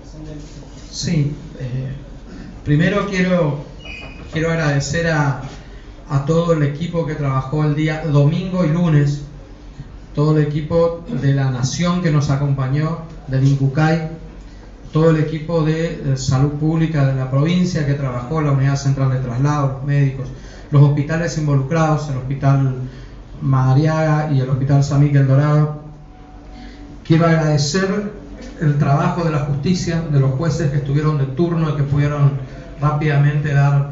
Sí, primero quiero agradecer a todo el equipo que trabajó el día domingo y lunes, todo el equipo de la Nación que nos acompañó, del INCUCAI, todo el equipo de salud pública de la provincia que trabajó, la unidad central de traslado, los médicos, los hospitales involucrados, el hospital Madariaga y el hospital San Miguel Dorado. Quiero agradecer el trabajo de la justicia, de los jueces que estuvieron de turno y que pudieron rápidamente dar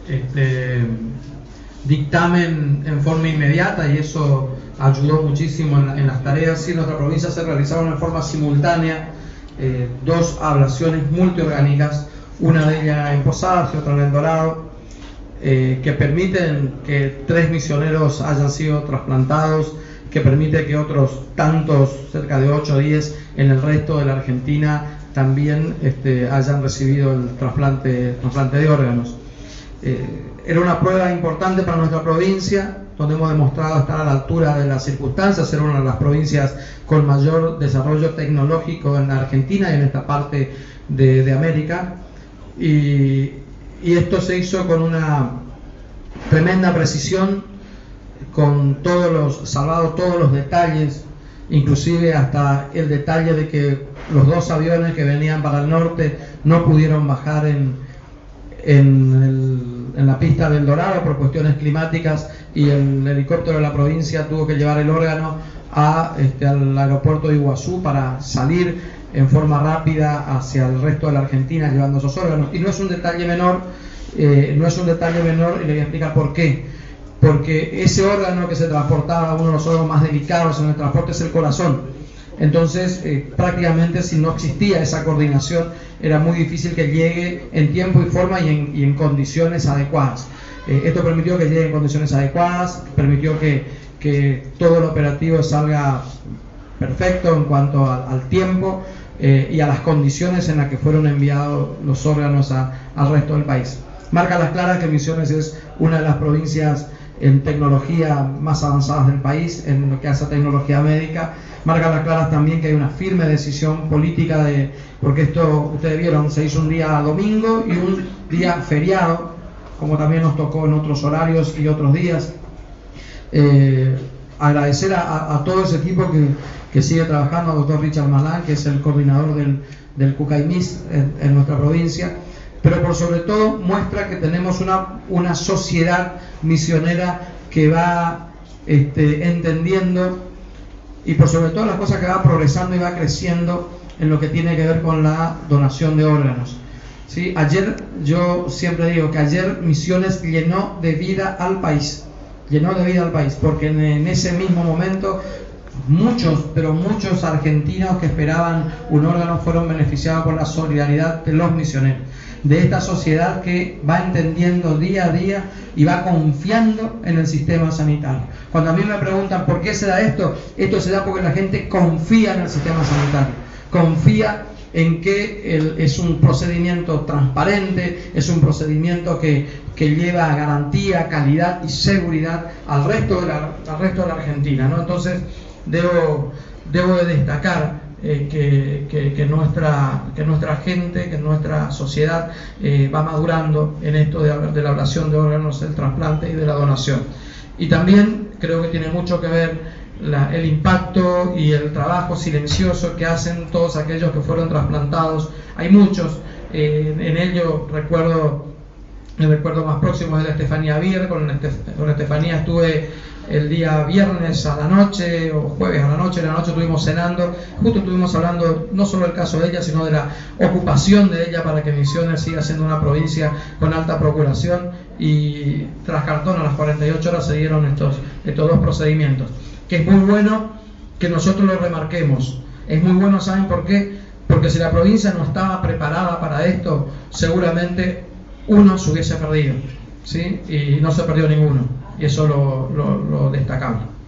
dictamen en forma inmediata, y eso ayudó muchísimo en las tareas. Sí, en nuestra provincia se realizaron en forma simultánea dos ablaciones multiorgánicas, una de ellas en Posadas y otra en El Dorado, que permiten que 3 misioneros hayan sido trasplantados, que permite que otros tantos, cerca de 8 o 10 en el resto de la Argentina, también hayan recibido el trasplante de órganos. Era una prueba importante para nuestra provincia, donde hemos demostrado estar a la altura de las circunstancias, ser una de las provincias con mayor desarrollo tecnológico en la Argentina y en esta parte de América. Y esto se hizo con una tremenda precisión, con salvados todos los detalles, inclusive hasta el detalle de que los 2 aviones que venían para el norte no pudieron bajar en la pista del Dorado por cuestiones climáticas, y el helicóptero de la provincia tuvo que llevar el órgano al aeropuerto de Iguazú para salir en forma rápida hacia el resto de la Argentina llevando esos órganos. Y no es un detalle menor, y le voy a explicar por qué. Porque ese órgano que se transportaba, uno de los órganos más delicados en el transporte, es el corazón. Entonces, prácticamente si no existía esa coordinación, era muy difícil que llegue en tiempo y forma y en condiciones adecuadas. Esto permitió que llegue en condiciones adecuadas, permitió que todo el operativo salga perfecto en cuanto al tiempo y a las condiciones en las que fueron enviados los órganos al resto del país. Marca las claras que Misiones es una de las provincias en tecnología más avanzadas del país, en lo que hace a tecnología médica. Marca las claras también que hay una firme decisión política porque esto, ustedes vieron, se hizo un día domingo y un día feriado, como también nos tocó en otros horarios y otros días. Agradecer a todo ese equipo que sigue trabajando, al doctor Richard Malán, que es el coordinador del CUCAIMIS en nuestra provincia, pero por sobre todo muestra que tenemos una sociedad misionera que va entendiendo, y por sobre todo las cosas que va progresando y va creciendo en lo que tiene que ver con la donación de órganos. ¿Sí? Yo siempre digo que ayer Misiones llenó de vida al país, porque en ese mismo momento muchos argentinos que esperaban un órgano fueron beneficiados por la solidaridad de los misioneros, de esta sociedad que va entendiendo día a día y va confiando en el sistema sanitario. Cuando a mí me preguntan por qué se da esto se da porque la gente confía en el sistema sanitario, confía en que es un procedimiento transparente, es un procedimiento que lleva garantía, calidad y seguridad al resto de la Argentina, ¿no? Entonces debo de destacar que nuestra gente, que nuestra sociedad va madurando en esto de la ablación de órganos, el trasplante y de la donación. Y también creo que tiene mucho que ver el impacto y el trabajo silencioso que hacen todos aquellos que fueron trasplantados. Hay muchos, en ello el recuerdo más próximo es de Estefanía Bier. Con Estefanía estuve el día viernes a la noche o jueves a la noche estuvimos cenando, justo estuvimos hablando no solo del caso de ella, sino de la ocupación de ella para que Misiones siga siendo una provincia con alta procuración, y tras cartón a las 48 horas se dieron estos 2 procedimientos, que es muy bueno que nosotros lo remarquemos. Es muy bueno, ¿saben por qué? Porque si la provincia no estaba preparada para esto, seguramente uno se hubiese perdido, ¿sí? Y no se perdió ninguno, y eso lo destacamos.